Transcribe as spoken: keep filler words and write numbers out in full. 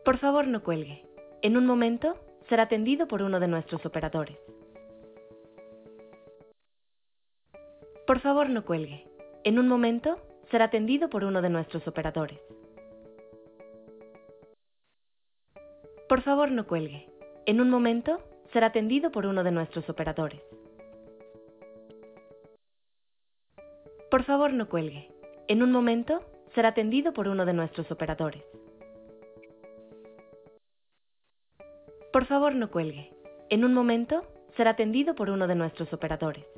Por favor, no cuelgue. En un momento, será atendido por uno de nuestros operadores. Por favor, no cuelgue. En un momento, será atendido por uno de nuestros operadores. Por favor, no cuelgue. En un momento, será atendido por uno de nuestros operadores. Por favor, no cuelgue. En un momento, será atendido por uno de nuestros operadores. Por favor, no cuelgue. En un momento, será atendido por uno de nuestros operadores.